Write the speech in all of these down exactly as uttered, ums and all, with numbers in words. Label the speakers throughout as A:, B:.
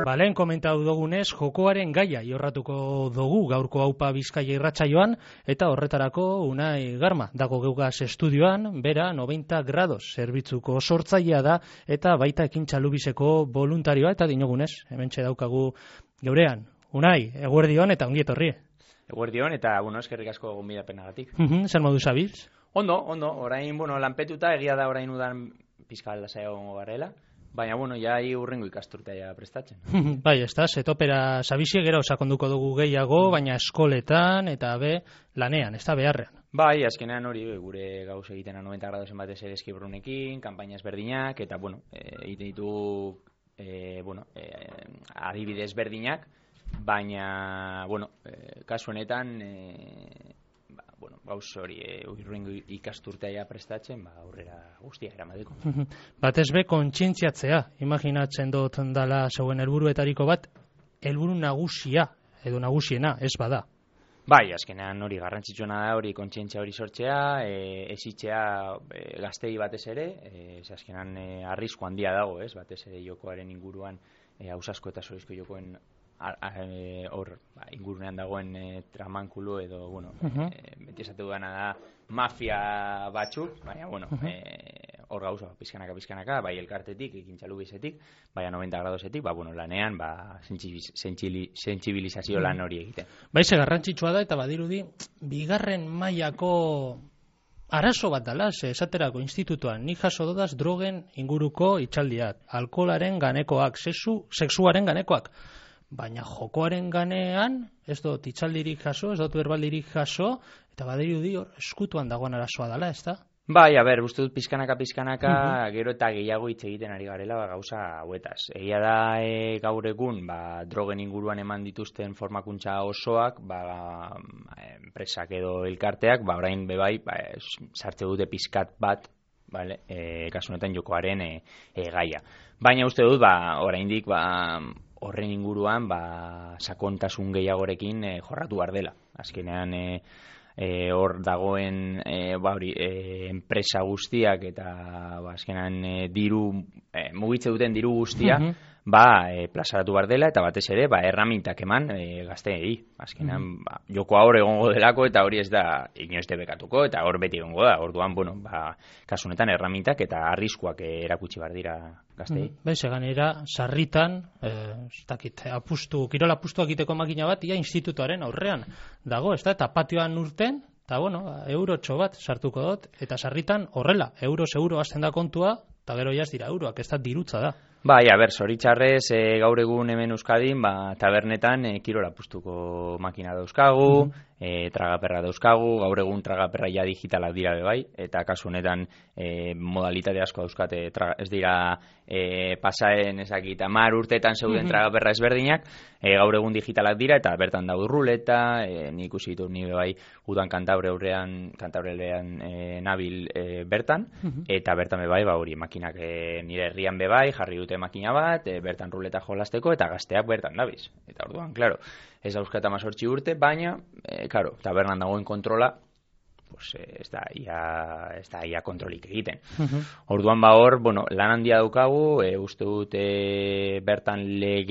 A: Balen komentatu dugunez, jokoaren gaia jorratuko dugu gaurko Aupa Bizkaia irratsaioan, eta horretarako Unai Garma dago geugaz estudioan, bera noventa grados zerbitzuko sortzailea da, eta baita Ekintza Lubizeko voluntarioa, eta dinogunez, hementxe daukagu geurean. Unai, eguerdion eta ongi etorri.
B: Eguerdion eta, bueno, eskerrik asko gonbidapenagatik.
A: Uh-huh, zer modu zabiltz?
B: Ondo, ondo, orain, bueno, lanpetuta, egia da orain udan pizka aldasa egongo garela, baina, bueno, ja hi urrengo ikasturtea ja prestatzen.
A: Bai, ez da, zetopera sabizie gero sakonduko dugu gehiago, baina eskoletan eta be lanean, ez da beharrean.
B: Bai, azkenean hori, gure gauz egiten noventa gradosen batez ere eskibrunekin, kanpaina ezberdinak, eta, bueno, egiten ditu, e, bueno, e, adibide ezberdinak, baina, bueno, e, kasu honetan, e, ba, bueno, gauz hori e, urrengo ikasturtea prestatzen, ba, aurrera guztia eramateko.
A: Batez be, kontzientziatzea, imaginatzen dut dala zeuen helburuetariko bat, helburu nagusia, edo nagusiena, ez bada.
B: Bai, azkenean hori garrantzitsuena da, hori kontzientzia hori sortzea, e, esitzea e, gaztei batez ere, e, azkenean e, arrisku handia dago, ez, batez ere jokoaren inguruan, e, ausasko eta zorizko jokoen hor ba, ingurunean dagoen e, tramankulu edo, bueno, uh-huh. e, beti esate dudana da mafia batzuk, baina, bueno, uh-huh. e, hor gauza, pizkanaka, pizkanaka, bai elkartetik, Ekintza Lubizetik, bai noventa gradosetik, ba, bueno, lanean, ba, sentsibilizazio lan hori egiten.
A: Bai, ze garrantzitsua da, eta badirudi, bigarren mailako arazo bat dala, ze esaterako institutuan, nik jaso dodaz drogen inguruko itxaldiak, alkoholaren ganekoak, sexu, sexuaren ganekoak, baina jokoaren ganean, ez dut itxaldirik jaso, ez dut berbaldirik jaso, eta badirudi hor eskutuan dagoen arazoa dala, ez da?
B: Bai, a ber, uste dut pizkanaka, pizkanaka, uh-huh. gero eta gehiago hitz egiten ari garela ba, gauza hauetaz. Egia da e, gaur egun, ba, drogen inguruan eman dituzten formakuntza osoak, ba, enpresak edo elkarteak, ba, orain bebai, ba, sartze dute pizkat bat, vale, e, kasu honetan jokoaren e, e, gaia. Baina uste dut, ba, oraindik, ba, horren inguruan, ba, sakontasun gehiagorekin e, jorratu behar dela. Azkenean, e, E, hor dagoen e, ba, hori, e, enpresa guztiak eta ba, azkenan e, diru e, mugitze duten diru guztia uh-huh. ba, e, plazaratu behar dela eta batez ere ba, erramintak eman e, gazteei. Azkenan uh-huh. ba, jokoa hor egongo delako eta hori ez da inoiz debekatuko eta hor beti egongo da. Orduan, bueno, ba, kasunetan erramintak eta arriskuak e, erakutsi behar dira gazteei.
A: Uh-huh. Baiz, eganera, sarritan, e, ez dakit, apustu, kirola apustu egiteko makina bat, ia institutoaren aurrean dago, ez da, eta patioan urten, eta bueno, eurotxo bat sartuko dut, eta sarritan horrela, euro euro hasten da kontua, eta gero jaz dira euroak, ez da dirutza da.
B: Bai, a ber, zoritxarrez, e, gaur egun hemen Euskadin, ba, tabernetan e, kirola apustuko makina dauzkagu, mm-hmm. e, tragaperra dauzkagu, gaur egun tragaperra ja digitalak dira bebai, eta kasu honetan e, modalitate asko dauzkate, tra, ez dira e, pasaen ezakit, amar urteetan zeuden mm-hmm. tragaperra ezberdinak, e, gaur egun digitalak dira, eta bertan dago ruleta, e, nik usi ditu ni bebai, udan kantabre aurrean, kantabre aldean e, nabil e, bertan, mm-hmm. eta bertan bebai, ba hori, makinak e, nire herrian bebai, jarri dute makina bat, e, bertan ruleta jolasteko, eta gazteak bertan dabiz. Eta orduan, klaro, ez dauzkat amazortzi urte, baina, e, klaro, tabernan dagoen kontrola, pues, ez da ia, ez da ia kontrolik egiten. Uh-huh. Orduan ba hor, bueno, lan handia daukagu, e, uste dut e, bertan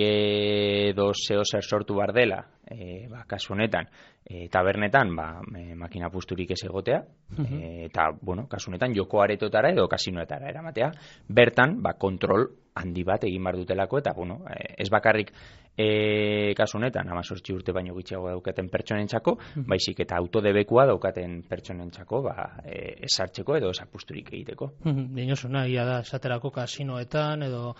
B: lege dozeo zer sortu bar dela, e, ba, kasu honetan, e, tabernetan, ba, e, makina pusturik ez egotea, uh-huh. e, eta, bueno, kasu honetan, joko aretotara edo kasinoetara eramatea, bertan, ba, kontrol handi bat egin bar dutelako, eta, bueno, e, ez bakarrik e, kasu honetan, amazortzi urte baino gutxiago daukaten pertsonentzako, uh-huh. baizik eta autodebekua daukaten pertsonentzako, ba, e, esartzeko edo esapusturik egiteko.
A: Uh-huh. Dinosuna, ia da, esaterako kasinoetan, edo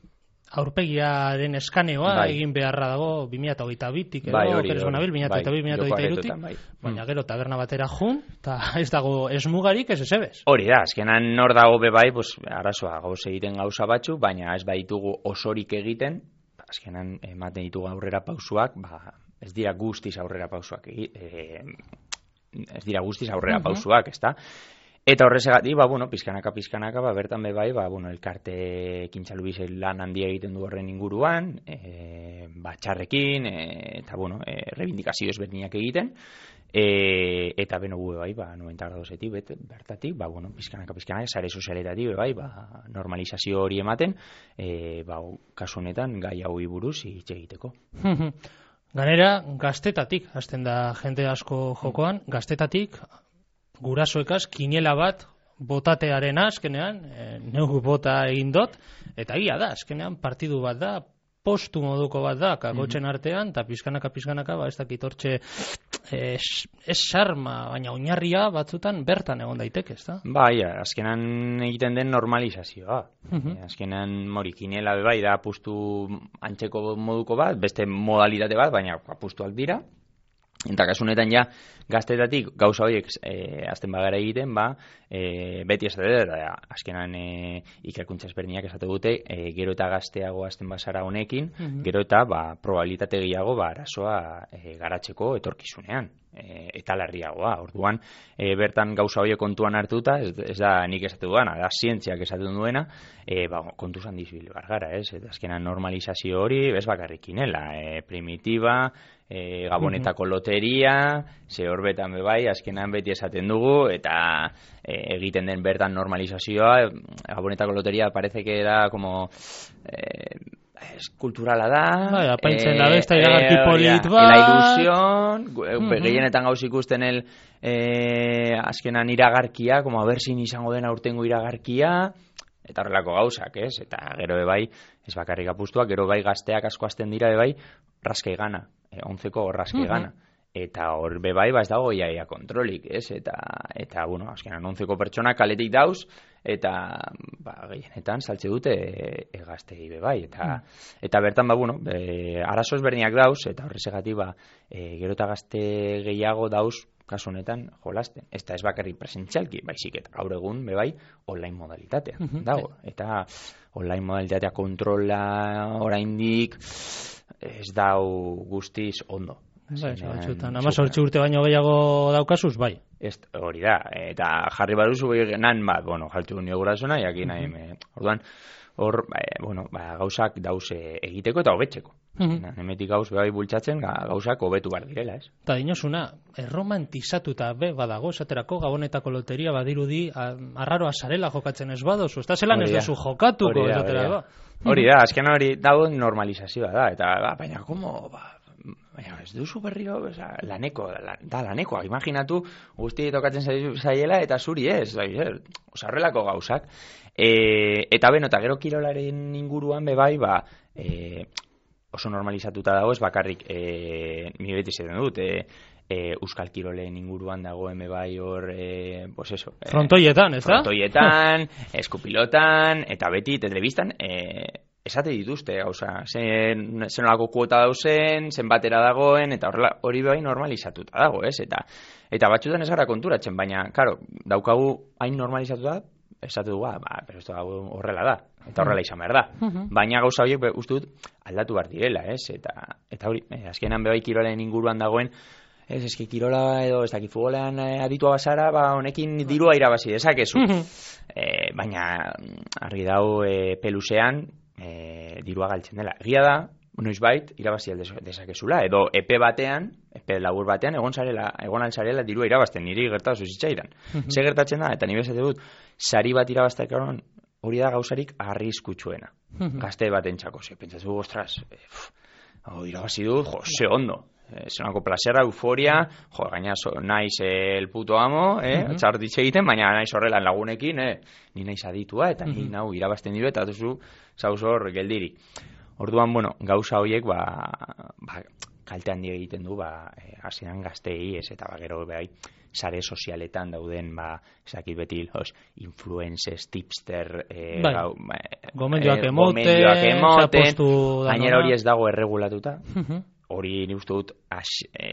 A: aurpegiaren eskaneoa bai. Egin beharra dago bi mila hogeita bitik edo,
B: bai,
A: keres bonabil, bi mila hogeita bi, bi mila hogeita hirutik, bai. Baina gero taberna batera jun, eta ez dago esmugarik ez ezebez.
B: Hori da, azkenan nor dago bebai, pues, arazoa gauz egiten gauza batzu, baina ez baitugu osorik egiten, azkenan ematen ditugu aurrera pausuak, ba, ez dira guztiz aurrera pausuak, e, ez dira guztiz aurrera uh-huh. pausuak, ez da? Eta horrezegatik, ba, bueno, pizkanaka, pizkanaka, ba, bertan bebai, ba, bueno, elkarte Ekintza Lubize lan handia egiten du horren inguruan, e, batxarrekin, e, eta, bueno, e, reivindikazio ezberdinak egiten, e, eta beno gu bai, ba, noventa gradosetik, bet, bertatik, ba, bueno, pizkanaka, pizkanaka, sare sozialetatik, bai, ba, normalizazio hori ematen, e, ba, kasu honetan, gai hau buruz hitz egiteko.
A: Ganera, gaztetatik, hasten da jende asko jokoan, gaztetatik, gurasoekaz, kiniela bat, botatearen azkenean, e, neu bota egin dot, eta egia da, azkenean partidu bat da, postu moduko bat da, kagotzen artean, eta pizkanaka, pizkanaka, ba, ez dakit hortxe, ez sarma, baina oinarria batzutan bertan egon daiteke, ez da?
B: Ba, ia, azkenan egiten den normalizazioa. Uh-huh. Azkenan, mori, kiniela bai da apustu antzeko moduko bat, beste modalitate bat, baina apustuak dira. Eta kasunetan ja, gaztetatik gauza horiek e, azten bagara egiten, ba, e, beti esate dut, eta azkenan e, ikerkuntza ezberdinak esate dute, e, gero eta gazteago azten bazara honekin, mm-hmm. gero eta ba, probabilitate gehiago ba, arazoa e, garatzeko etorkizunean. E, eta larriagoa, orduan e, bertan gauza horiek kontuan hartuta, ez, ez da nik esate duena, da zientziak esaten duena, e, ba, kontuz handiz bil gara, ez? Eta azkenan normalizazio hori, ez bakarrikinela, e, primitiba, e, Gabonetako loteria, ze horbetan bebai, azkenan beti esaten dugu, eta e, egiten den bertan normalizazioa, Gabonetako loteria parece que da como... E, es kulturala da,
A: bai, apaintzen da besta iragarki polit bat,
B: la ilusión, uh-huh. gehienetan gauz ikusten el eh, azkenan iragarkia, como a ver sin izango dena urtengo iragarkia, eta horrelako gauzak, ez? Eta gero bai, ez bakarrik apustuak, gero bai gazteak asko azten dira bai, raskei gana, eh, onzeko raskei uh-huh. gana. Eta hor bebai, ba ez dago iaia kontrolik, ez? Eta, eta bueno, azkenan onzeko pertsona kaletik dauz, eta ba, gehienetan saltze dute e, e gaztei bebai. Eta, mm. eta bertan, ba, bueno, e, arazo ezberdinak dauz, eta horrezegatik, ba, e, gero eta gazte gehiago dauz, kasu honetan, jolasten. Ez da ez bakarrik presentzialki, baizik eta gaur egun, bebai, online modalitatea mm-hmm. dago. Eta online modalitatea kontrola oraindik ez dau guztiz ondo.
A: Bai, amazortzi urte baino gehiago daukazuz, bai.
B: Ez, hori da, eta jarri baduzu nan bat, bueno, jaltu nio gurasuna, jakin nahi, uh-huh. orduan, hor, ba, bueno, ba, gauzak dauz egiteko eta hobetzeko. Uh-huh. Hemetik gauz bebai bultzatzen, gauzak hobetu behar direla, ez?
A: Eta dinosuna, erromantizatuta be badago, esaterako Gabonetako loteria badirudi, arraroa zarela jokatzen ez badozu, ez da zelan ez duzu jokatuko, esaterako.
B: Hori da, azken hori dago normalizazioa da, eta ba, baina, komo, ba, baina ez duzu berriro, oza, laneko, la, da laneko, imaginatu guzti tokatzen zaiela eta zuri ez, oza, horrelako gauzak. E, eta beno, eta gero kirolaren inguruan bebai, ba, e, oso normalizatuta dago, ez bakarrik, e, mi beti zeden dut, e, e, Euskal Kirolen inguruan dagoen bebai hor, e, pues eso. E,
A: frontoietan, ez da?
B: Frontoietan, eskupilotan, eta beti telebistan, e, esate dituzte, gauza, zen, zenolako kuota dauzen, zen batera dagoen, eta horrela, hori bai normalizatuta dago, ez? Eta, eta batzutan ez gara konturatzen, baina, karo, daukagu hain normalizatuta, esate dugu, ba, pero esto horrela da, eta horrela izan behar da. Uh-huh. Baina gauza horiek, uste dut, aldatu behar direla, ez? Eta, eta hori, eh, azkenan bebai kirolen inguruan dagoen, ez, eski kirola edo, ez dakit futbolean eh, aditua bazara, ba, honekin dirua irabazi dezakezu. Uh-huh. eh, baina, argi dau, eh, pelusean, E, dirua galtzen dela. Egia da, noizbait irabazi dezakezula, edo epe batean, epe labur batean, egon zarela, egon altzarela dirua irabazten, niri gertatu zitzaidan. Uh-huh. Ze gertatzen da, eta ni bezate dut, sari bat irabaztek hori da gauzarik arriskutsuena. Uh-huh. Gazte bat entzako, ze, pentsatu, ostras, e, oh, irabazi dut, jo, ze ondo. Eh, zenako plazera, euforia, jo, gaina so, naiz eh, el puto amo, eh, uh-huh. txartitxe egiten, baina naiz horrelan lagunekin, eh, ni naiz aditua, eta uh-huh. ni nau irabazten diru, eta duzu, zauz hor, geldiri. Orduan, bueno, gauza horiek, ba, ba kalte handi egiten du, ba, eh, hasieran gaztei, ez, eta ba, gero, behai, sare sozialetan dauden, ba, ezakit beti, los, influencers, tipster, eh,
A: bai.
B: gau, ba,
A: gomendioak emoten,
B: zapostu, gainera hori ez dago erregulatuta, uh-huh. hori ni uste dut as,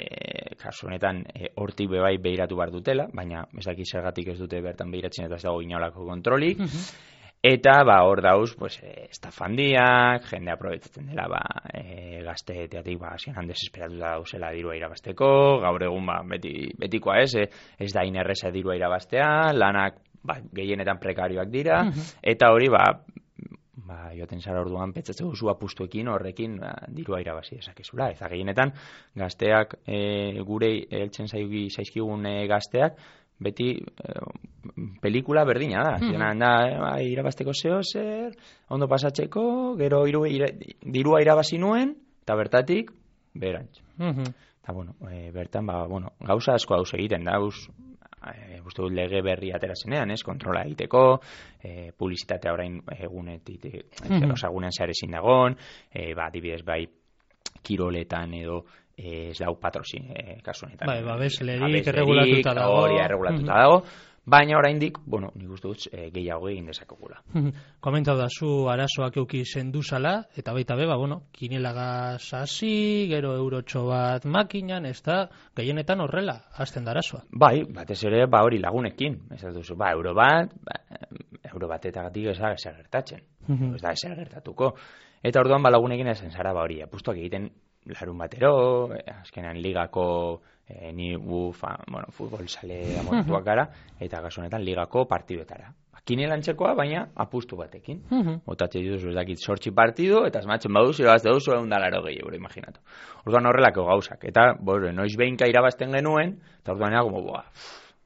B: e, kasu honetan e, hortik bebai behiratu behar dutela, baina ez dakit zergatik ez dute bertan behiratzen eta ez dago inolako kontrolik. Uh-huh. Eta ba hor dauz, pues, e, estafandiak, jende aprobetzatzen dela ba, e, gazteteatik ba, zianan desesperatuta dauzela dirua irabazteko, gaur egun ba, beti, betikoa ez, e, ez da inerreza dirua irabaztea, lanak ba, gehienetan prekarioak dira, uh-huh. eta hori ba, ba, joaten zara orduan pentsatzen duzu apustuekin horrekin ba, dirua irabazi dezakezula. Eta gehienetan gazteak e, gure heltzen zaizki zaizkigun e, gazteak beti e, pelikula berdina da. Mm-hmm. da e, ba, irabazteko zeo zer, ondo pasatzeko, gero iru, ira, dirua irabazi nuen, eta bertatik berantz. Mm-hmm. Eta bueno, e, bertan ba, bueno, gauza asko hauz egiten da, hauz E, uste dut lege berri atera zenean, ez, kontrola egiteko, e, publizitatea orain egunetik, mm-hmm. osagunean zehar ezin dagoen, e, ba, dibidez, bai, kiroletan edo e, ez dau patrozin, e, kasunetan.
A: Bai, babeslerik erregulatuta dago.
B: Hori erregulatuta mm-hmm. dago, baina oraindik, bueno, nik uste dut e, gehiago egin dezakogula.
A: Komentau da zu arazoak euki zenduzala, eta baita beba, bueno, kinelagaz hasi, gero eurotxo bat makinan, ez da, gehienetan horrela, hasten da arazoa.
B: Bai, batez ere, ba hori lagunekin, ez da duzu, ba, euro bat, ba, euro batetagatik ez da ezer gertatzen, ez da ezer gertatuko. Eta orduan ba lagunekin ezen zara, ba hori, apustuak egiten larun batero, azkenean ligako E, ni gu fa, bueno, futbol sale amontuak gara, eta kasu honetan ligako partiduetara. Kinelantzekoa, baina apustu batekin. Botatze dituzu, ez dakit, sortzi partidu, eta esmatzen baduzu, irabazte duzu, egun dalaro gehi, euro, imaginatu. Orduan horrelako gauzak. Eta, bore, noiz behinka irabazten genuen, eta orduan ega, como, boa,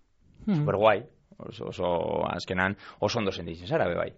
B: super guai, oso, oso, azkenan, oso ondo sentitzen zara, be bai.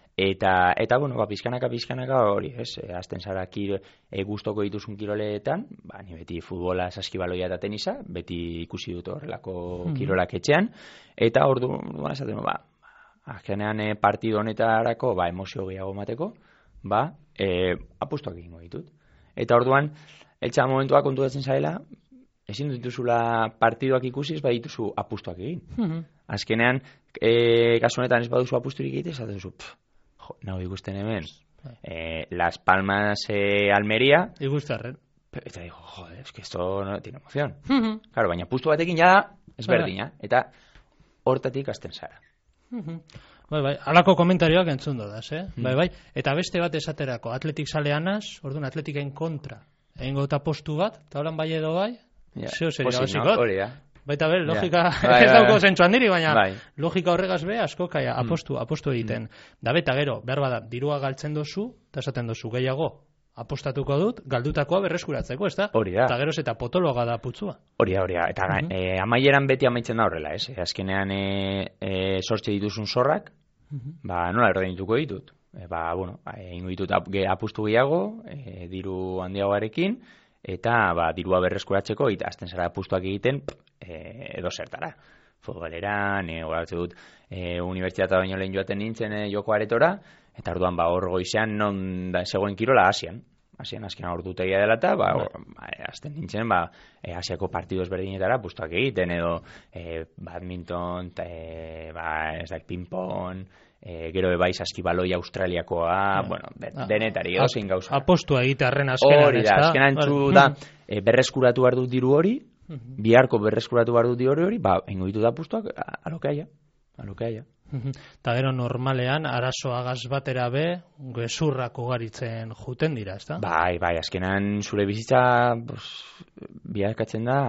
B: Eta, eta bueno, ba, pizkanaka, pizkanaka hori, ez, e, azten zara kiro, e, gustoko dituzun kiroleetan, ba, ni beti futbola, saskibaloia eta tenisa, beti ikusi dut horrelako mm-hmm. kirolak etxean, eta ordu, ba, esaten, ba, azkenean e, partido honetarako, ba, emozio gehiago mateko, ba, e, apustuak egingo ditut. Eta orduan, eltsa momentua konturatzen zaela, ezin dituzula partiduak ikusiz, ba, dituzu apustuak egin. Mm-hmm. Azkenean, e, kasu honetan ez baduzu apusturik egite, ez duzu, pff, nago ikusten hemen, eh, Las Palmas, eh, Almeria.
A: Ikustarren.
B: Eta digo, joder, es que esto no tiene emoción. Uh-huh. Claro, baina pustu batekin ja ez berdina. Eta hortatik hasten zara.
A: Uh-huh. Bai, bai, alako komentarioak entzun dodaz, eh? Mm. Bai, bai, eta beste bat esaterako, atletik saleanaz, orduan atletiken kontra, egin gota postu bat, eta horan bai edo bai,
B: yeah.
A: zeo zer irabazikot.
B: No? Hori da.
A: Baita ber, logika,
B: yeah.
A: ez dauko zentzu handiri, baina
B: bai.
A: Logika horregaz be, asko kaia, apostu, apostu egiten. Mm. Da beta gero, behar bada, dirua galtzen dozu, eta esaten dozu gehiago, apostatuko dut, galdutakoa berreskuratzeko, ez da?
B: Hori da.
A: Eta geroz eta potologa da putzua.
B: Hori da, hori da. Eta mm-hmm. e, amaieran beti amaitzen da horrela, ez? Azkenean e, e, sortze dituzun zorrak, mm-hmm. ba, nola erdainituko ditut? E, ba, bueno, egingo ditut ap, ge, apustu gehiago, e, diru handiagoarekin, eta ba, dirua berreskuratzeko, eta azten zara apustuak egiten, e, edo zertara. Futboleran, e, horatze dut, e, unibertsitatea baino lehen joaten nintzen e, joko aretora, eta orduan ba, hor goizean non da, zegoen kirola Asian. Asian azken ordutegia dela eta, ba, ba, azten nintzen, ba, e, Asiako partidu ezberdinetara apustuak egiten, edo e, badminton, e, ba, ez da, ping-pong, E, gero ebai saskibaloi australiakoa, yeah. bueno, ben, ah, denetari, edo zein gauza.
A: Apostua egitearren azkenan,
B: hori da, azkenan txu da, e, berreskuratu behar dut diru hori, uh-huh. biharko berreskuratu behar dut diru hori, ba, ingo ditu da apustuak, alokeaia, alokeaia.
A: Eta gero normalean, arazoagaz batera be, gezurrak ugaritzen juten dira, ez da?
B: Bai, bai, azkenan zure bizitza, pues, biharkatzen da,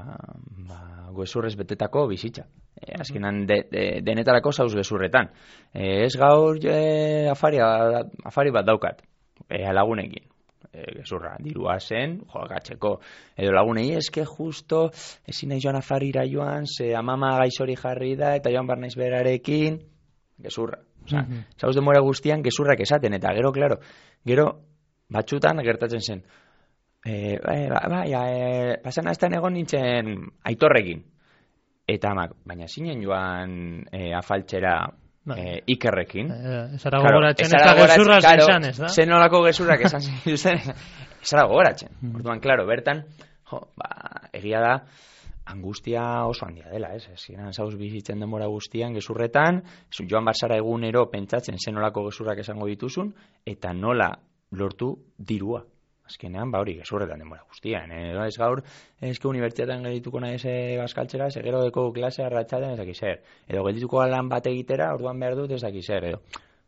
B: ba, gezurrez betetako bizitza. E, azkenan de, de, denetarako zauz gezurretan. E, ez gaur e, afari, afari bat daukat, e, lagunekin. E, gezurra, dirua zen, joagatzeko. Edo lagunei, eske justo, ezin nahi joan afarira joan, ze amama gaixori jarri da, eta joan barnaiz berarekin, gezurra. Osa, mm-hmm. zauz demora guztian, gezurrak esaten, eta gero, klaro, gero, batxutan gertatzen zen. E, bai, bai, e, pasan azten egon nintzen aitorrekin. Eta amak, baina zinen joan e, afaltxera e, ikerrekin.
A: Ezara gogoratzen, ez da gezurraz izan, ez da?
B: Zen nolako gezurrak esan zen, ezara gogoratzen. Mm. Orduan, klaro, bertan, jo, ba, egia da, angustia oso handia dela, ez? Ziren zauz bizitzen denbora guztian gezurretan, joan barzara egunero pentsatzen zen nolako gezurrak esango dituzun, eta nola lortu dirua. Azkenean, ba hori, gezurretan denbora guztian. Eh? Ez gaur, ezke unibertsitatean geldituko nahi ze bazkaltzera, ze gero deko klasea ratxaten ez daki zer. Edo geldituko lan bat egitera, orduan behar dut ez daki zer, edo.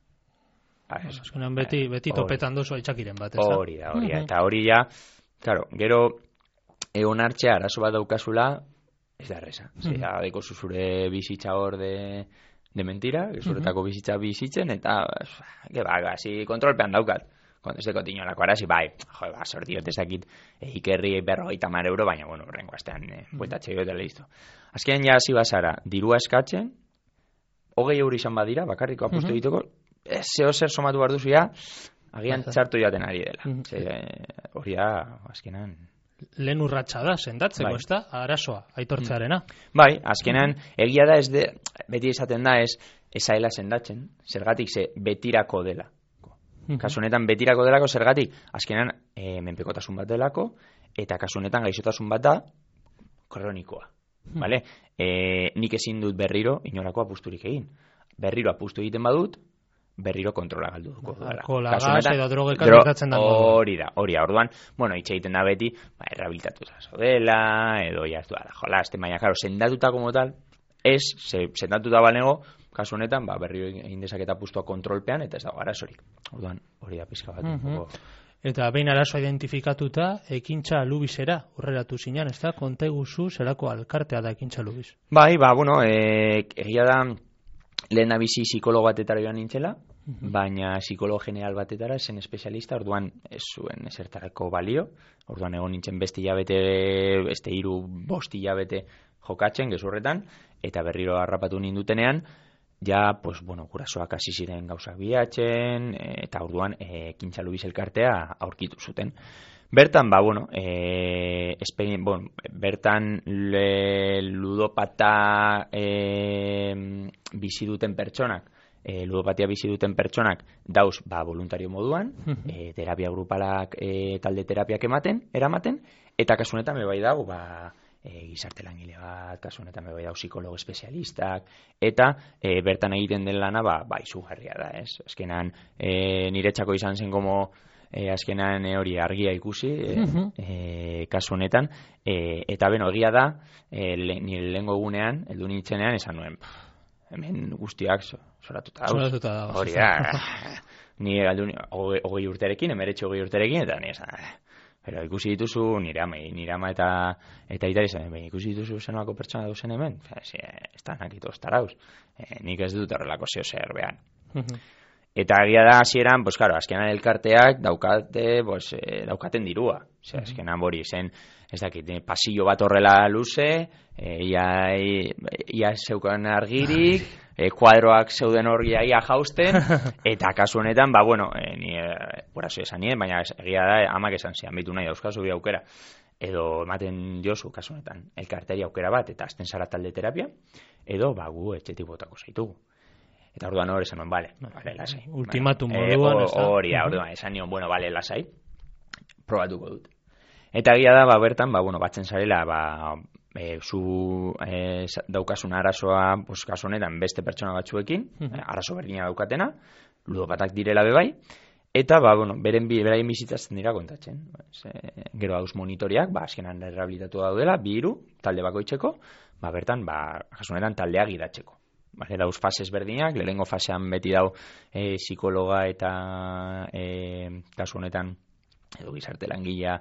A: Azkenean beti, beti topetan dozu aitzakiren bat, ez
B: da? Hori da, hori da. Eta hori ja, claro, gero egon hartxea arazo bat daukazula, ez da erreza. Mm-hmm. Zera, deko zuzure bizitza hor de de mentira, gezuretako bizitza bizitzen, eta, ge ba, gazi kontrolpean daukat. Ez deko tinolako arazi, bai, jo, ba, sortiot ezakit, e, ikerri berrogeita mar euro, baina, bueno, horrengo astean, e, bueltatxe jote listo. Azkenean ja hasi bazara, dirua eskatzen, hogei euro izan badira, bakarriko apustu
A: Mhm.
B: egiteko, ez zeo zer somatu behar duzu ja, agian
A: Baza.
B: txartu jaten ari dela.
A: Mhm.
B: Ze, hori da, azkenan...
A: Lehen urratsa da, sendatzeko,
B: Bai.
A: ez da, arazoa, aitortzearena.
B: Bai, azkenan, egia da ez de, beti esaten da ez, ezaela sendatzen, zergatik ze betirako dela.
A: Mhm.
B: Kasu honetan betirako delako zergatik, azkenan e, menpekotasun bat delako, eta kasu honetan gaixotasun bat da kronikoa. Vale? E, nik ezin dut berriro inolako apusturik egin. Berriro apustu egiten badut, berriro kontrola galdu duko dela.
A: Alkohola,
B: Kasu
A: gas
B: honetan,
A: edo drogekan
B: dro-
A: gertatzen da moduan.
B: Hori da, hori da. Orduan, bueno, hitz egiten da beti, ba, errabilitatu dela, edo ja ez du, ala, jola, este maia, claro, sendatuta como tal, ez, se, sendatuta balego, kasu honetan, ba, berriro egin dezaketa apustua kontrolpean, eta ez dago arazorik. Orduan, hori da pizka bat. un
A: Mhm.
B: poco-
A: Eta behin arazoa identifikatuta, ekintza lubizera urreratu zinan, ez da? Konta eguzu zerako alkartea da ekintza lubiz.
B: Bai, ba, bueno, e, egia da lehen bizi psikologo batetara joan nintzela, baina psikologo general batetara, zen espezialista, orduan ez zuen esertarako balio, orduan egon nintzen beste hilabete, beste hiru bost hilabete jokatzen, gezurretan, eta berriro harrapatu nindutenean, ja, pues, bueno, gurasoak hasi ziren gauzak bilatzen, e, eta orduan e, ekintza lubiz elkartea aurkitu zuten. Bertan, ba, bueno, e, espe, bon, bertan le, ludopata e, bizi duten pertsonak, e, ludopatia bizi duten pertsonak dauz, ba, voluntario moduan, e, terapia grupalak, e, talde terapiak ematen, eramaten, eta kasu honetan bai dago, ba, e, gizarte langile bat, kasu honetan bai dago psikologo espezialistak, eta e, bertan egiten den lana, ba, ba izugarria da, ez? Azkenan, e, niretzako izan zen como E, azkenan e, hori argia ikusi e,
A: Mhm.
B: e, kasu honetan e, eta beno egia da e, le, nire lehengo egunean heldu nintzenean esan nuen pff, hemen guztiak so, soratuta dauz
A: Zoratuta dago.
B: hori da ni galdu ni- hogei hogei urterekin emeretxe hogei urterekin eta ni esan eh, pero ikusi dituzu nire ama nire ama eta eta itari zen "Baina ikusi dituzu zenolako pertsona dauzen hemen ez da nakito estarauz e, nik ez dut horrelako zeo zer behan.
A: Mhm.
B: Eta egia da hasieran, pues claro, azkenan elkarteak daukate, pues, eh, daukaten dirua. Osea, azkenan hori zen, ez dakit, eh, pasillo bat horrela luze, eh, ia, ia zeukan argirik, eh, kuadroak zeuden hori ia jausten, eta kasu honetan, ba, bueno, eh, ni eh, burazo esan nien, baina egia da, amak esan zian, bitu nahi dauzkazu bi aukera. Edo ematen diozu, kasu honetan, elkarteri aukera bat, eta azten zara talde terapia, edo, ba, gu etxetik botako zaitugu. Eta orduan hor esan nuen, bale, bale, lasai.
A: Ultimatum
B: Bueno,
A: moduan,
B: eh,
A: ez da?
B: Hori, da, orduan, esan nion, bueno, bale, lasai, probatuko dut. Eta egia da, ba, bertan, ba, bueno, batzen zarela, ba, e, zu e, daukasun arazoa, pues, kasu honetan, beste pertsona batzuekin,
A: Mhm.
B: eh, arazo berdina daukatena, ludopatak direla bebai, eta, ba, bueno, beren bi, beraien bizitazten dira kontatzen. Ez, e, gero hauz monitoriak, ba, azkenan rehabilitatu daudela, bi hiru talde bakoitzeko, ba, bertan, ba, kasu honetan, taldea gidatzeko. Bale, dauz fases berdinak, lehenengo fasean beti dau e, psikologa eta e, kasu honetan edo gizarte langilea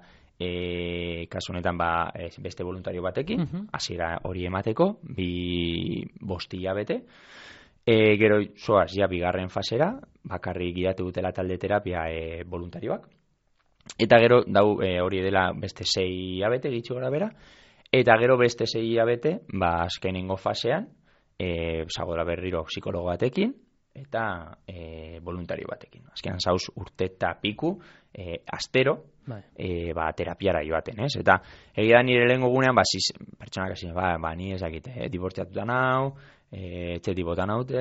B: e, kasu honetan ba, e, beste voluntario batekin,
A: Mhm.
B: hasiera hori emateko, bi bost hilabete, e, gero zoaz ja bigarren fasera, bakarrik gidatu dutela talde terapia e, voluntarioak, eta gero dau e, hori dela beste sei hilabete gitxo gara bera, eta gero beste sei hilabete, ba azkenengo fasean, e, zagoela berriro psikologo batekin, eta e, voluntario batekin. Azkenan zauz urte eta piku, e, astero,
A: Bai.
B: e, ba, terapiara joaten, ez? Eta egia da nire lehengo gunean, ba, ziz, pertsonak hasi, ba, ba, ni ezakite, eh, dibortziatuta nau, e, etxetik bota naute,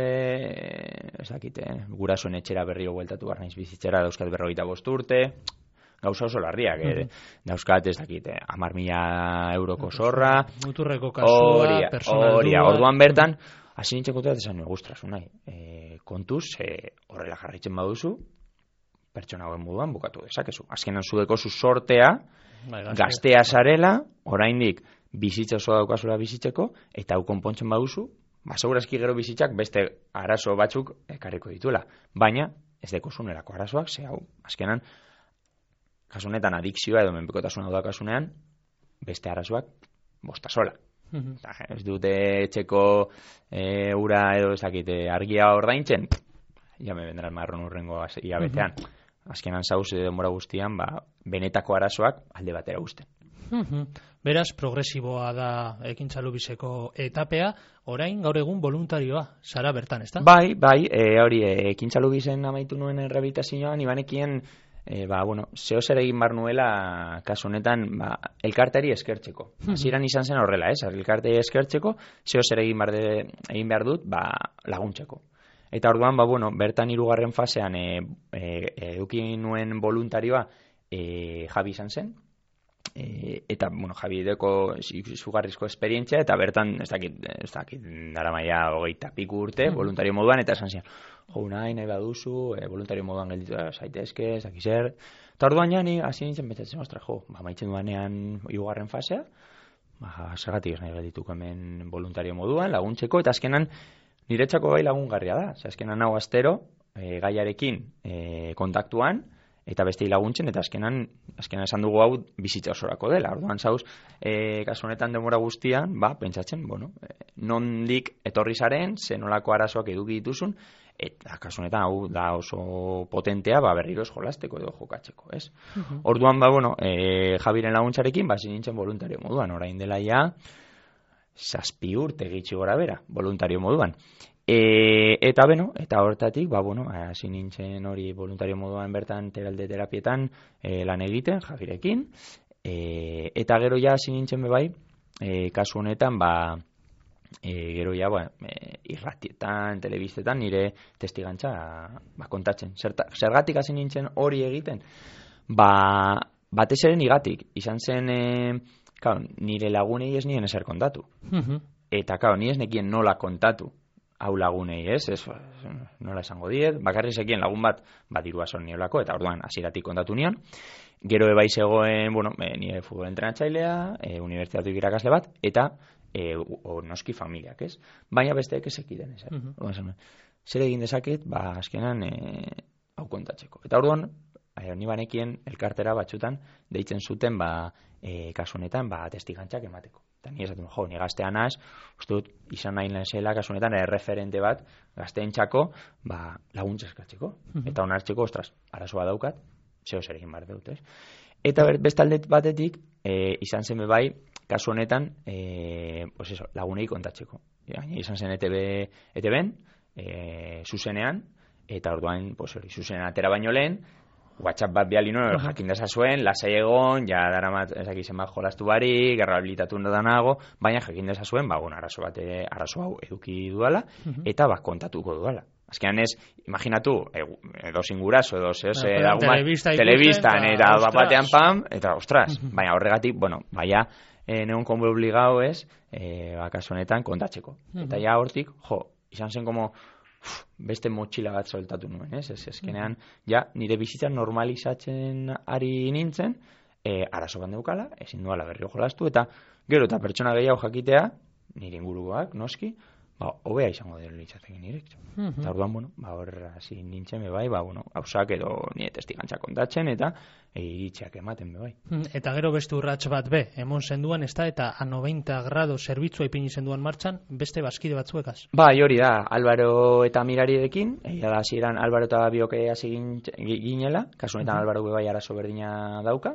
B: e, ezakite, gurasoen etxera berriro bueltatu behar naiz bizitzera, dauzkat berrogeita bost urte, gauza oso larriak, eh? Dauzkat, ez dakite, hamar mila euroko zorra,
A: Muturreko kasua,
B: Horia,
A: personal
B: horia.
A: dua.
B: Orduan bertan, hasi nintzen kontua, esan nio, gustras, unai, e, kontuz, e, horrela jarraitzen baduzu, pertsona hauen moduan bukatu dezakezu. Azkenan zudeko zu sortea,
A: Bai, gazte.
B: gaztea zarela, oraindik bizitza osoa daukazula bizitzeko, eta hau konpontzen baduzu, ba, segurazki gero bizitzak beste arazo batzuk ekarriko dituela. Baina, ez dekozu nerako arazoak, ze hau, azkenan, kasu honetan adikzioa edo menpekotasuna daukasunean, beste arazoak bosta sola. Uh-huh. Ez dute etxeko e, ura edo ezakit argia ordaintzen, ja me vendrá el marrón urrengo hilabetean. Uh-huh. Azkenan zauz denbora guztian, ba, benetako arazoak alde batera uzten.
A: Uh-huh. Beraz, progresiboa da Ekintzalu-Bizeko etapea, orain gaur egun voluntarioa, zara bertan, ezta?
B: Bai, bai, e, hori, e, Ekintzalu-Bizen amaitu nuen rehabilitazioan, ibanekien, e, ba, bueno, zeo zer egin bar nuela, kasu honetan, ba, elkarteari eskertzeko. Hasieran izan zen horrela, ez? Elkarteari eskertzeko, zeo zer egin behar, de, egin behar dut, ba, laguntzeko. Eta orduan, ba, bueno, bertan hirugarren fasean e, e, eduki nuen voluntarioa e, Javi izan zen, e, eta, bueno, Javi deko izugarrizko esperientzia, eta bertan, ez dakit, ez dakit, dara maia hogeita piku urte, mm. voluntario moduan, eta esan zian, jo, nahi, nahi baduzu, e, voluntario moduan gelditu zaitezke, ez dakiz zer, eta orduan jani, hasi nintzen betzatzen, ostra, jo, ba, maitzen duanean hirugarren fasea, ba, zergatik ez nahi geldituko hemen voluntario moduan, laguntzeko, eta azkenan, niretzako bai lagungarria da, ze azkenan hau astero, e, gaiarekin e, kontaktuan, eta beste laguntzen, eta azkenan, azkenan esan dugu hau bizitza osorako dela. Orduan zauz, e, kasu honetan denbora guztian, ba, pentsatzen, bueno, e, nondik etorri zaren, zenolako arazoak eduki dituzun, eta kasu honetan hau da oso potentea, ba, berriro eskolasteko edo jokatzeko, ez? Uh-huh. Orduan, ba, bueno, e, Javiren laguntzarekin, ba, zinintzen voluntario moduan, orain dela ja, zazpi urte gitxi gora bera, voluntario moduan. E, eta beno, eta hortatik, ba, bueno, hasi nintzen hori voluntario moduan bertan teralde terapietan e, lan egiten, Javirekin, e, eta gero ja hasi nintzen bebai, e, kasu honetan, ba, e, gero ja, ba, e, irratietan, telebistetan, nire testigantza ba, kontatzen. Zerta, zergatik hasi nintzen hori egiten? Ba, batez ere nigatik, izan zen... E, Claro, nire lagunei ez nien ezer kontatu. Uh-huh. Eta, claro, ni ez nekien nola kontatu hau lagunei, ez? Ez, nola esango diet, bakarri zekien lagun bat, bat dirua zon niolako, eta orduan hasieratik kontatu nion. Gero ebai zegoen, bueno, e, nire futbol entrenatzailea, e, unibertsitatik irakasle bat, eta e, o, noski familiak, ez? Baina besteek ez ekiten, ez? Uh-huh. Zer egin dezaket, ba, azkenan e, hau kontatzeko. Eta orduan, e, ni banekien elkartera batzutan deitzen zuten, ba, E, kasu honetan, ba, testigantzak emateko. Eta ni esaten, jo, ni gaztea naz, uste dut, izan nahi zela, kasu honetan, erreferente bat, gazteentzako, ba, laguntza eskatzeko. Uh-huh. Eta onartzeko, ostras, arazoa daukat, zeo zer egin behar dut, ez? Eta bestalde batetik, e, izan zen bai, kasu honetan, e, pues eso, lagunei kontatzeko. Ja, izan zen E T B, E T B-en, e, zuzenean, eta orduan, pues, hori, zuzenean atera baino lehen, WhatsApp bat biali nuen, uh-huh. jakin dezazuen, lasai egon, ja daramat, ezak izen bat jolastu barik, gerrabilitatu danago, baina jakin dezazuen, ba, bueno, arazo bat, arazo hau eduki duala, uh-huh. eta ba, kontatuko duala. Azkenan ez, imaginatu, edo zingurazo, edo zeo, ze,
A: telebista
B: telebistan, eta bat batean pam, eta ostras, uh-huh. baina horregatik, bueno, baina, e, neon konbo obligao ez, e, bakaso honetan kontatzeko. Uh-huh. Eta ja hortik, jo, izan zen como, uf, beste motxila bat soltatu nuen, ez? Ez ezkenean, ja, nire bizitzan normalizatzen ari nintzen, e, arazo bat neukala, ezin duala berriro jolastu, eta gero eta pertsona gehiago jakitea, nire ingurukoak, noski, ba, hobea izango dira litzatzen nirek. Uh-huh. Eta orduan, bueno, ba, horra hasi nintzen, bebai, ba, bueno, hausak edo nire testigantza kontatzen, eta e, iritziak ematen, bebai.
A: Eta gero beste urrats bat be, emon zenduan, ez da, eta a noventa grado zerbitzua ipini zenduan martxan, beste bazkide batzuekaz?
B: Ba, hori da, Álvaro eta Mirariekin, egia da, hasieran Álvaro eta Bioke hasi ginela, kasunetan uh-huh. Álvaro bebai arazo berdina dauka,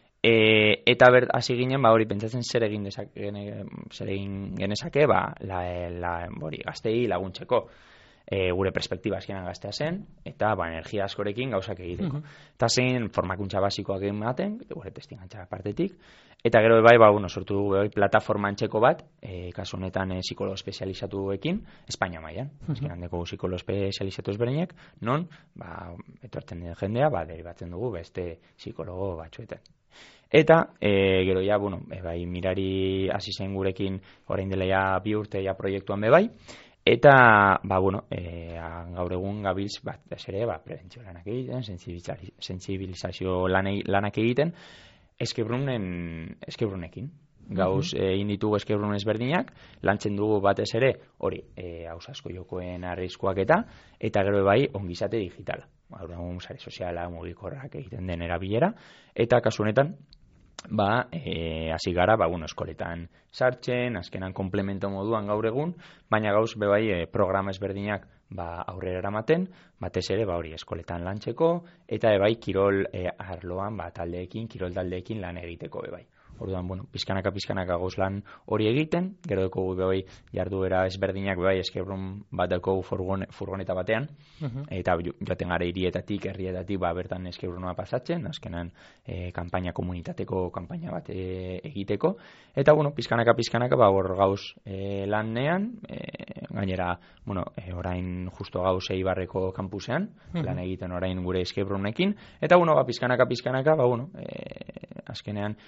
B: E, eta ber, hasi ginen, ba, hori pentsatzen zer egin dezake, zer egin genezake, ba, la, la, hori, gaztei laguntzeko. E, gure perspektiba azkenan gaztea zen, eta ba, energia askorekin gauzak egiteko. Uh-huh. Eta zein formakuntza basikoak ematen, gure testigantza partetik, eta gero bai, ba, bueno, sortu dugu bai, plataforma antxeko bat, e, kasu honetan e, psikolo espezializatuekin, Espainia mailan. Uh-huh. Azkenan deko psikolo espezializatu ezberdinek, non, ba, etortzen den jendea, ba, deribatzen dugu beste psikologo batzuetan. Eta, e, gero ja, bueno, e, bai, Mirari hasi zen gurekin orain dela ja bi urte ja proiektuan be bai, eta, ba, bueno, e, gaur egun gabiltz bat, ere, ba, prebentzio lanak egiten, sentsibilizazio lanak egiten, eskebrunen, eskebrunekin. Gauz, uh-huh. egin ditugu eskebrun ezberdinak, lantzen dugu batez ere, hori, e, hauz asko jokoen arriskuak eta, eta gero bai, ongizate digitala. Gaur egun sare soziala, mugikorrak egiten den erabilera, eta kasu honetan, ba, e, hasi gara, ba, bueno, eskoletan sartzen, azkenan komplemento moduan gaur egun, baina gauz bebai e, programa ezberdinak ba, aurrera eramaten, batez ere, ba, hori eskoletan lantzeko, eta ebai kirol e, arloan, ba, taldeekin, kirol taldeekin lan egiteko bebai. Orduan, bueno, pizkanaka pizkanaka gauz lan hori egiten, gero dekogu bebai jarduera ezberdinak bebai escape room bat dekogu furgon, furgoneta batean, uh-huh. eta joaten gara hirietatik, herrietatik, ba, bertan escape rooma pasatzen, azkenan e, kanpaina komunitateko kanpaina bat e, egiteko, eta, bueno, pizkanaka pizkanaka, ba, hor gauz e, lanean, e, gainera, bueno, e, orain justo gauz Eibarreko kampusean, uh-huh. lan egiten orain gure escape roomekin, eta, bueno, ba, pizkanaka pizkanaka, ba, bueno, e, azkenean,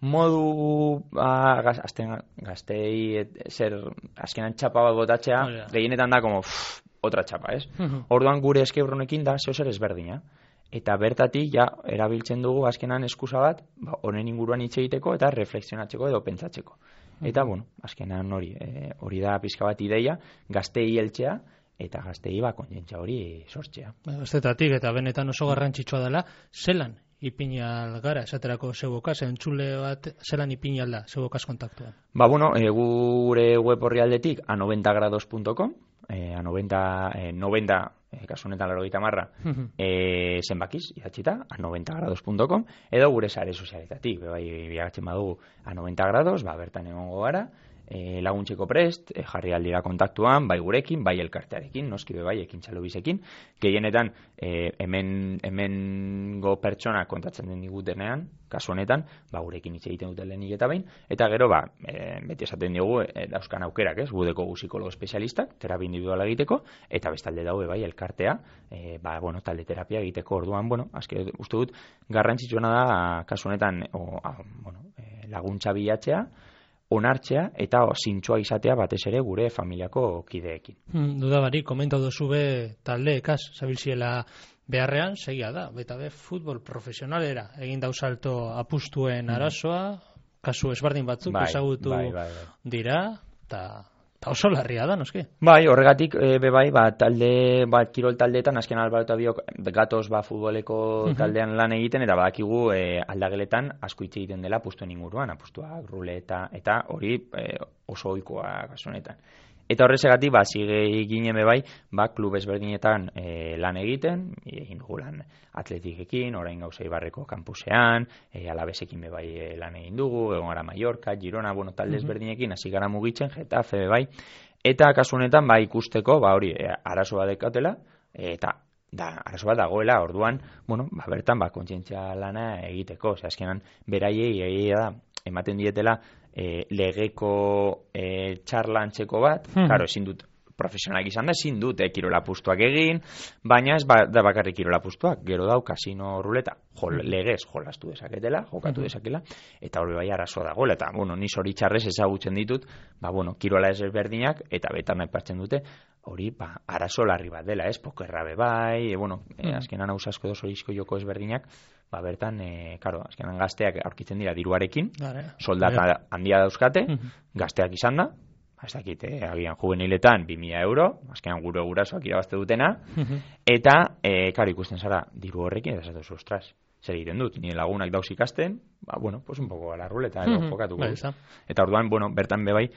B: modu ba, gaz, azten, gaztei et, zer azkenan txapa bat botatzea oh, yeah. gehienetan da como pff, otra txapa, ez? Uh-huh. Orduan gure escape roomekin da zeo zer ezberdina eta bertatik ja erabiltzen dugu azkenan eskusa bat ba, honen inguruan hitz egiteko eta reflexionatzeko edo pentsatzeko uh-huh. eta bueno, azkenan hori e, hori da pizka bat ideia gaztei heltzea eta gaztei ba kontzientzia hori sortzea.
A: Gaztetatik eta benetan oso garrantzitsua dela zelan ipinal gara, esaterako zeugokaz, entzule bat zelan ipinal da, zeugokaz kontaktuan?
B: Ba, bueno, e, gure web horri aldetik a noventa grados punto com, e, a noventa, e, noventa e, kasu honetan laurogeita marra, uh-huh. e, zenbakiz, idatzita, a noventa grados punto com, edo gure sare sozialetatik, bebai, biagatzen badugu a noventa grados, ba, bertan egongo gara, E, laguntzeko prest, e, jarri aldira kontaktuan, bai gurekin, bai elkartearekin, noski be bai, ekin txalobizekin, gehienetan e, hemen, hemengo pertsona kontatzen den digutenean, kasu honetan, ba gurekin hitz egiten duten lehenik eta behin, eta gero, ba, e, beti esaten diogu, e, dauzkan aukerak, ez, gudeko gu psikologo espezialistak, terapia individuala egiteko, eta bestalde daue bai elkartea, e, ba, bueno, talde terapia egiteko orduan, bueno, azke, uste dut, garrantzitsuena da, kasu honetan, o, a, bueno, e, laguntza bilatzea, onartzea eta zintzoa izatea batez ere gure familiako kideekin.
A: Hmm, duda bari, komentau duzu be taldeekaz, zabilziela beharrean, segia da, beta be futbol profesionalera, egin dau salto apustuen arazoa, kasu esbardin batzuk bai, ezagutu bai, bai, bai. dira, eta ta oso larria da, noski?
B: Bai, horregatik, e, be bai, ba, talde, ba, kirol taldeetan, azken Alvaro eta biok gatoz ba, futboleko taldean lan egiten, eta badakigu e, aldageletan asko hitz egiten dela apustuen inguruan, apustuak, ruleta, eta hori e, oso ohikoa kasu honetan. Eta horrezegatik, ba, zige ginen be bai, ba, klub ezberdinetan e, lan egiten, egin dugu lan atletikekin, orain gauza Eibarreko kampusean, e, alabesekin be bai e, lan egin dugu, egon gara Mallorca, Girona, bueno, talde ezberdinekin, hasi gara mugitzen, Getafe be bai, eta kasu honetan, ba, ikusteko, ba, hori, e, arazo bat dekatela, eta da, arazo bat dagoela, orduan, bueno, ba, bertan, ba, kontzientzia lana egiteko, ze azkenan, beraiei, egia da, ematen dietela, E, legeko e, txarla antzeko bat, hmm. claro, ezin dut profesionalak izan da, ezin dut eh, kirola pustuak egin, baina ez ba, da bakarrik kirola pustuak, gero dau kasino ruleta, jol, legez jolastu dezaketela, jokatu dezakela, eta hori bai arazo dagoela, eta bueno, ni zoritxarrez ezagutzen ditut, ba bueno, kirola ez ezberdinak, eta betan aipatzen dute, hori ba, arazo larri bat dela, ez, pokerra be bai, e, bueno, e, azkenan hau asko dozo izko joko ezberdinak, ba bertan, e, karo, azkenan gazteak aurkitzen dira diruarekin, soldata handia dauzkate, gazteak izan da, ez dakit, eh, agian juveniletan bi mila euro, azkenan gure gurasoak irabazte dutena, eta, e, karo, ikusten zara, diru horrekin, eta zatu ostras, zer egiten dut, nire lagunak dauz ikasten, ba, bueno, pues un poco a la ruleta, edo, jokatuko. Eta orduan, bueno, bertan bebai,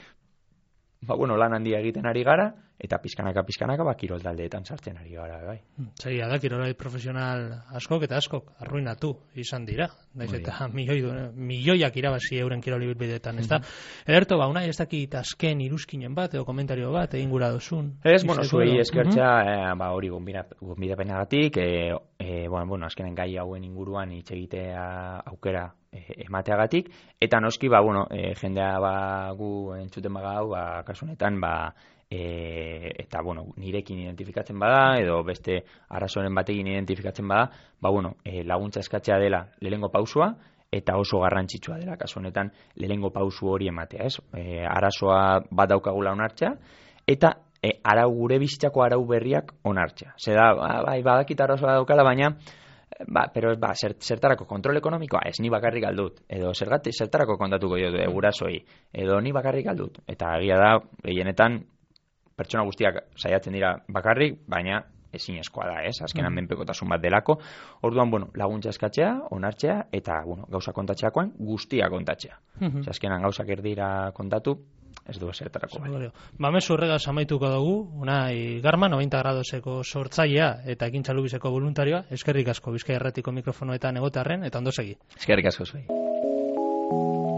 B: ba, bueno, lan handia egiten ari gara, eta pizkanaka pizkanaka ba kirol taldeetan sartzen ari gara bai.
A: Segia da kirolai profesional askok eta askok arruinatu izan dira. Naiz eta milioi milioiak irabazi euren kirol ibilbideetan, ezta? Ederto, ba unai ez dakit azken iruzkinen bat edo komentario bat egin gura dozun.
B: Ez, bueno, zuei eskertza, eh, ba hori gonbidapenagatik, eh, eh, bueno, bueno, azkenen gai hauen inguruan hitz egitea aukera E, emateagatik, eta noski, ba, bueno, e, jendea ba, gu entzuten baga hau, ba, kasu honetan, ba, e, eta, bueno, nirekin identifikatzen bada, edo beste arazoren batekin identifikatzen bada, ba, bueno, e, laguntza eskatzea dela lehengo pausua, eta oso garrantzitsua dela, kasu honetan, lehengo pausu hori ematea, ez? E, arazoa bat daukagula onartzea, eta e, arau gure bizitzako arau berriak onartzea. Zeda, ba, bai, badakit arazoa daukala, baina, ba, pero ba, zertarako kontrol ekonomikoa, ez ni bakarrik aldut, edo zergatik zertarako kontatuko jo du gurasoi, edo ni bakarrik aldut, eta egia da, gehienetan pertsona guztiak saiatzen dira bakarrik, baina ezinezkoa da, ez? Azkenan menpekotasun bat delako. Orduan, bueno, laguntza eskatzea, onartzea, eta, bueno, gauza kontatxeakoan guztia kontatzea.
A: Mhm.
B: Azkenan gauzak erdira kontatu, ez du esertarako bai.
A: Ba, mezu horregaz amaituko dugu, Unai Garman, hogeita gradoseko sortzailea eta ekintza voluntarioa, eskerrik asko Bizkaia Irratiko mikrofonoetan egotearren, eta ondo segi.
B: Eskerrik asko zuei.